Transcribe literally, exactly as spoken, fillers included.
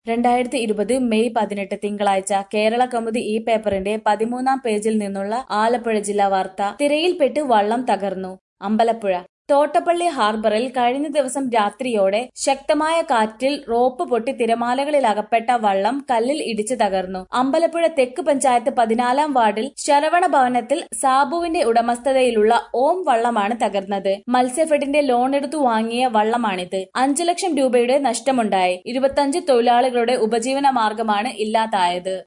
രണ്ടായിരത്തി ഇരുപത് മെയ് പതിനെട്ട് തിങ്കളാഴ്ച കേരള കൗമുദി ഈ പേപ്പറിന്റെ പതിമൂന്നാം പേജിൽ നിന്നുള്ള ആലപ്പുഴ ജില്ലാ വാർത്ത. തിരയിൽപ്പെട്ട് വള്ളം തകർന്നു. അമ്പലപ്പുഴ. തോട്ടപ്പള്ളി ഹാർബറിൽ കഴിഞ്ഞ ദിവസം രാത്രിയോടെ ശക്തമായ കാറ്റിൽ റോപ്പ് പൊട്ടി തിരമാലകളിൽ അകപ്പെട്ട വള്ളം കല്ലിൽ ഇടിച്ച് തകർന്നു. അമ്പലപ്പുഴ തെക്ക് പഞ്ചായത്ത് പതിനാലാം വാർഡിൽ ശരവണ ഭവനത്തിൽ സാബുവിന്റെ ഉടമസ്ഥതയിലുള്ള ഓം വള്ളമാണ് തകർന്നത്. മത്സ്യഫെഡിന്റെ ലോണെടുത്തു വാങ്ങിയ വള്ളമാണിത്. അഞ്ചു ലക്ഷം രൂപയുടെ നഷ്ടമുണ്ടായി. ഇരുപത്തഞ്ച് തൊഴിലാളികളുടെ ഉപജീവന മാർഗമാണ് ഇല്ലാതായത്.